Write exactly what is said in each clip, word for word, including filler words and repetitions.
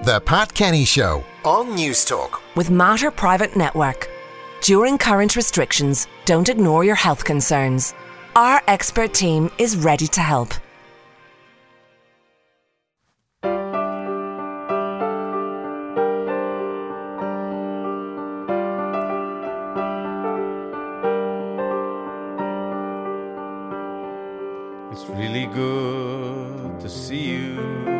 The Pat Kenny Show on News Talk. With Mater Private Network. During current restrictions, don't ignore your health concerns. Our expert team is ready to help. It's really good to see you.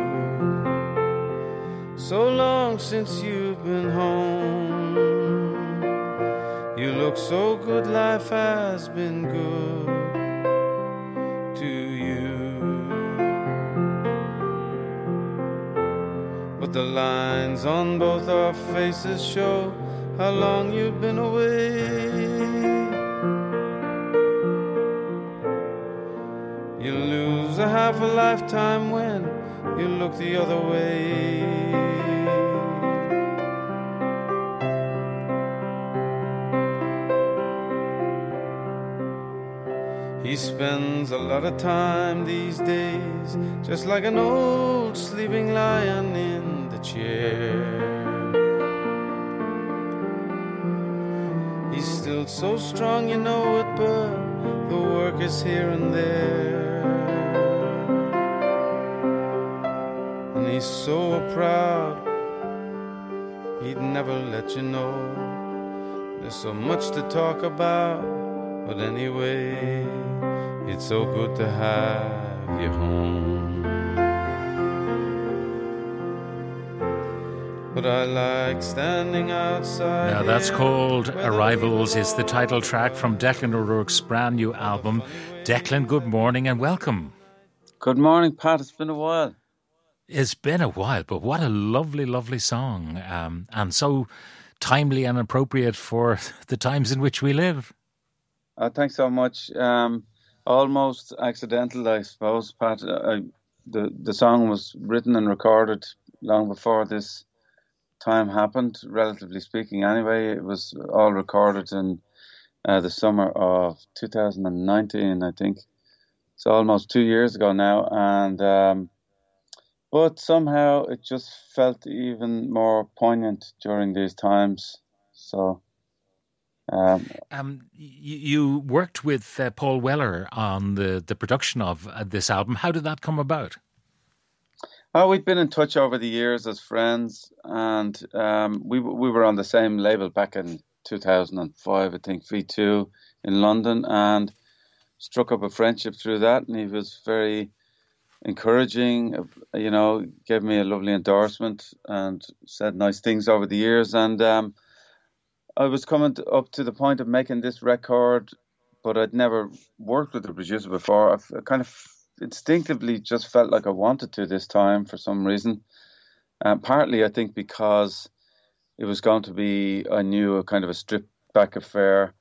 So long since you've been home. You look so good, life has been good to you. But the lines on both our faces show how long you've been away. You lose a half a lifetime when you look the other way. He spends a lot of time these days just like an old sleeping lion in the chair. He's still so strong, you know it, but the work is here and there. And he's so proud, he'd never let you know. There's so much to talk about, but anyway, it's so good to have you home. But I like standing outside. Now that's called Arrivals. It's the title track from Declan O'Rourke's brand new album. Declan, good morning and welcome. Good morning, Pat. It's been a while. It's been a while, but what a lovely, lovely song. Um, and so timely and appropriate for the times in which we live. Uh, thanks so much. Um, almost accidental, I suppose, Pat. I, the, the song was written and recorded long before this time happened, relatively speaking anyway. It was all recorded in uh, the summer of two thousand nineteen, I think. It's almost two years ago now, and um, but somehow it just felt even more poignant during these times. So um, um, you, you worked with uh, Paul Weller on the, the production of uh, this album. How did that come about? Oh, we'd been in touch over the years as friends, and um, we we were on the same label back in two thousand five, I think, V two in London, and struck up a friendship through that. And he was very encouraging, you know, gave me a lovely endorsement and said nice things over the years. And um, I was coming to, up to the point of making this record, but I'd never worked with a producer before. I kind of instinctively just felt like I wanted to this time for some reason. Um, partly, I think, because it was going to be, I knew, a kind of a stripped back affair.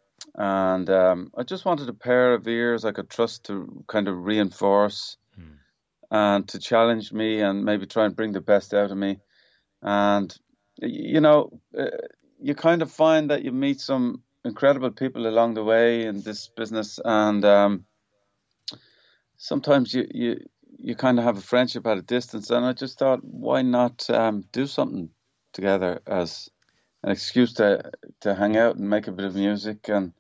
And um, I just wanted a pair of ears I could trust to kind of reinforce hmm. and to challenge me and maybe try and bring the best out of me. And, you know, uh, you kind of find that you meet some incredible people along the way in this business. And um, sometimes you, you, you kind of have a friendship at a distance. And I just thought, why not um, do something together as an excuse to to hang out and make a bit of music. And,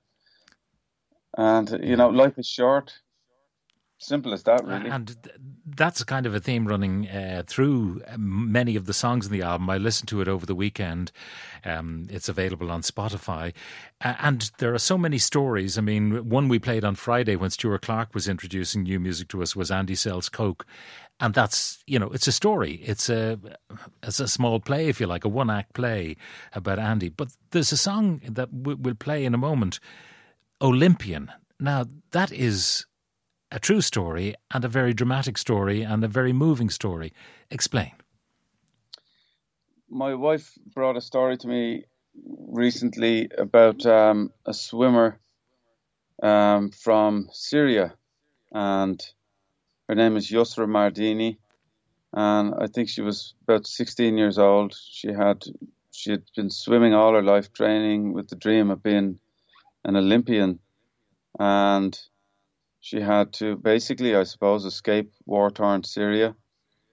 and you know, life is short. Simple as that, really. And that's kind of a theme running uh, through many of the songs in the album. I listened to it over the weekend. Um, it's available on Spotify. Uh, and there are so many stories. I mean, one we played on Friday when Stuart Clark was introducing new music to us was Andy Sells Coke. And that's, you know, it's a story. It's a, it's a small play, if you like, a one-act play about Andy. But there's a song that we'll play in a moment, Olympian. Now, that is a true story and a very dramatic story and a very moving story. Explain. My wife brought a story to me recently about um, a swimmer um, from Syria, and her name is Yusra Mardini, and I think she was about sixteen years old. She had she had been swimming all her life, training with the dream of being an Olympian, and she had to basically, I suppose, escape war-torn Syria.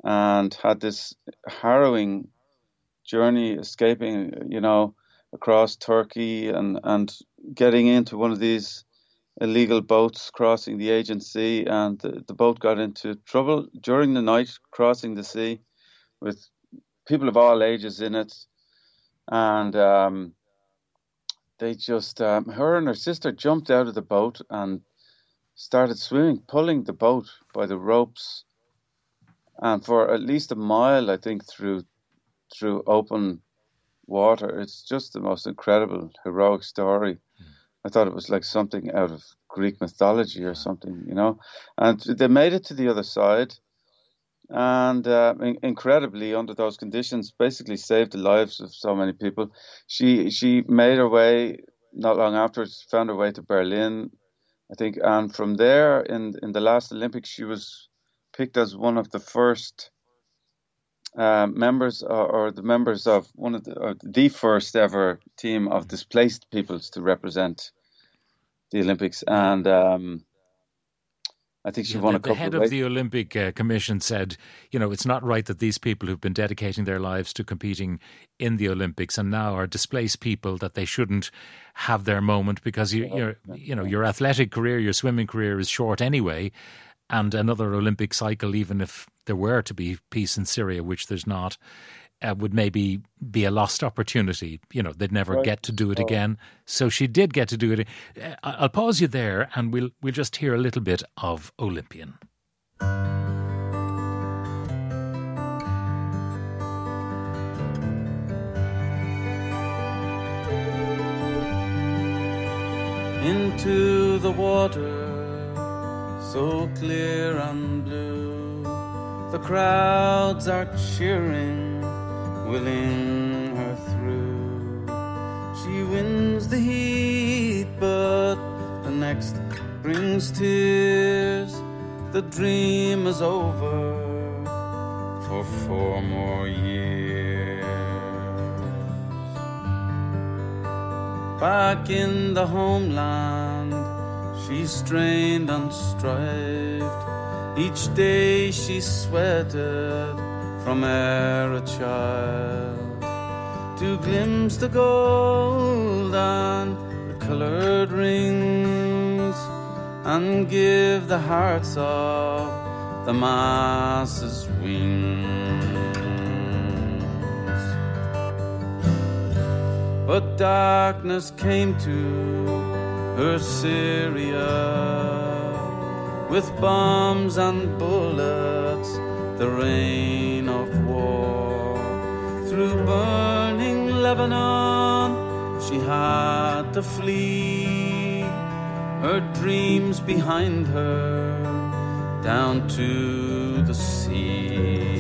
and had this harrowing journey, escaping, you know, across Turkey and, and getting into one of these illegal boats crossing the Aegean Sea, and the, the boat got into trouble during the night crossing the sea with people of all ages in it, and um, they just, um, her and her sister jumped out of the boat and started swimming, pulling the boat by the ropes, and for at least a mile, I think, through through open water. It's just the most incredible, heroic story. Mm. I thought it was like something out of Greek mythology or something, you know. And they made it to the other side, and uh, in- incredibly, under those conditions, basically saved the lives of so many people. She she made her way not long afterwards, found her way to Berlin, I think, and from there, in in the last Olympics, she was picked as one of the first uh, members, or, or the members of one of the or the first ever team of displaced peoples to represent the Olympics, and um, I think she yeah, won the, a couple the head of, of the Olympic uh, Commission said, you know, it's not right that these people who've been dedicating their lives to competing in the Olympics and now are displaced people, that they shouldn't have their moment, because you, you're, you know, your athletic career, your swimming career is short anyway, and another Olympic cycle, even if there were to be peace in Syria, which there's not, uh, would maybe be a lost opportunity. You know, they'd never right. get to do it again. So she did get to do it. Uh, I'll pause you there, and we'll we'll just hear a little bit of Olympian. Into the water, so clear and blue, the crowds are cheering, willing her through. She wins the heat, but the next brings tears. The dream is over for four more years. Back in the homeland, she strained and strived. Each day she sweated from ere a child, to glimpse the gold and the coloured rings, and give the hearts of the masses wings. But darkness came to her Syria, with bombs and bullets, the rain of war. Through burning Lebanon, she had to flee, her dreams behind her, down to the sea.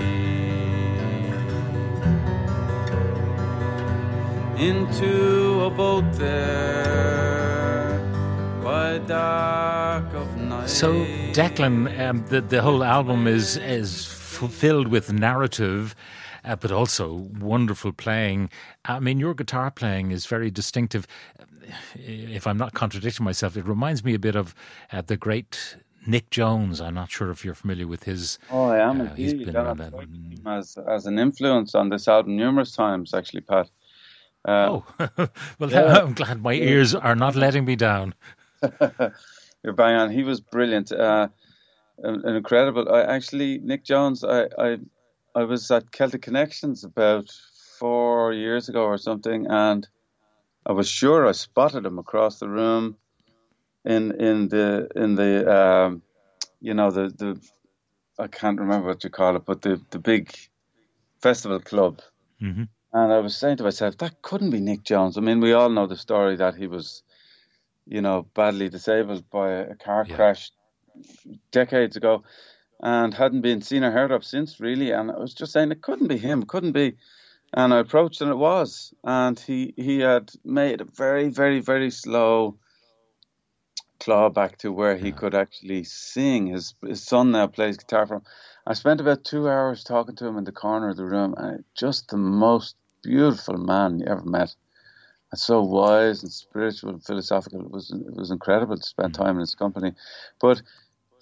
Into a boat there, by dark of night. So, Declan, um, the, the whole album is, is filled with narrative, uh, but also wonderful playing. I mean, your guitar playing is very distinctive. If I'm not contradicting myself, it reminds me a bit of uh, the great Nick Jones. I'm not sure if you're familiar with his... Oh, I am uh, he's indeed. been around that. As, as an influence on this album numerous times, actually, Pat. Uh, oh, well, yeah. I'm glad my ears are not letting me down. You're bang on. He was brilliant, uh, an, an incredible. I actually, Nick Jones. I, I, I was at Celtic Connections about four years ago or something, and I was sure I spotted him across the room in in the in the um, you know the the I can't remember what you call it, but the the big festival club. Mm-hmm. And I was saying to myself, that couldn't be Nick Jones. I mean, we all know the story that he was, you know, badly disabled by a car yeah. crash decades ago and hadn't been seen or heard of since, really. And I was just saying, it couldn't be him, couldn't be. And I approached and it was. And he, he had made a very, very, very slow claw back to where he yeah. could actually sing. His, his son now plays guitar for him. I spent about two hours talking to him in the corner of the room, and just the most beautiful man you ever met. And so wise and spiritual and philosophical. It was it was incredible to spend time in his company. But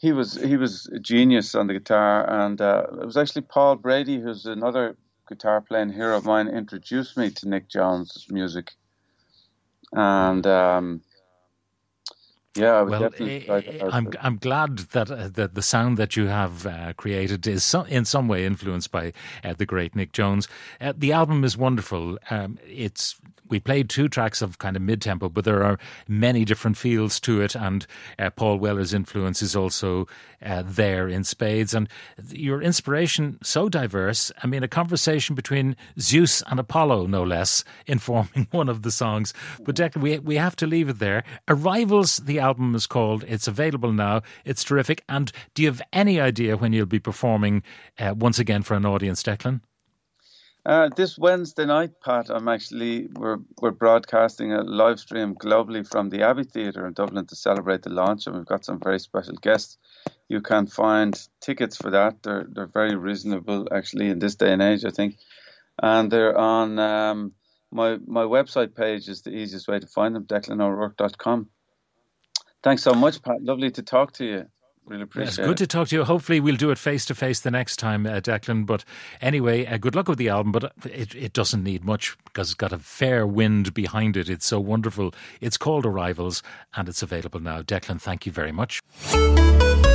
he was he was a genius on the guitar, and uh, it was actually Paul Brady, who's another guitar playing hero of mine, introduced me to Nick Jones' music, and. Um, Yeah, I would well, definitely try that out. I'm I'm glad that uh, that the sound that you have uh, created is so, in some way influenced by uh, the great Nick Jones. Uh, the album is wonderful. Um, it's we played two tracks of kind of mid-tempo, but there are many different feels to it, and uh, Paul Weller's influence is also uh, there in spades. And your inspiration so diverse. I mean, a conversation between Zeus and Apollo, no less, informing one of the songs. But Declan, we we have to leave it there. Arrivals, the album is called. It's available now. It's terrific. And do you have any idea when you'll be performing uh, once again for an audience, Declan? Uh, this Wednesday night, Pat, I'm actually we're we're broadcasting a live stream globally from the Abbey Theatre in Dublin to celebrate the launch, and we've got some very special guests. You can find tickets for that. They're they're very reasonable actually in this day and age, I think, and they're on um, my my website page is the easiest way to find them, declan o'rourke dot com. Thanks so much, Pat. Lovely to talk to you. Really appreciate it. It's good to talk to you. Hopefully we'll do it face-to-face the next time, uh, Declan. But anyway, uh, good luck with the album. But it, it doesn't need much because it's got a fair wind behind it. It's so wonderful. It's called Arrivals and it's available now. Declan, thank you very much.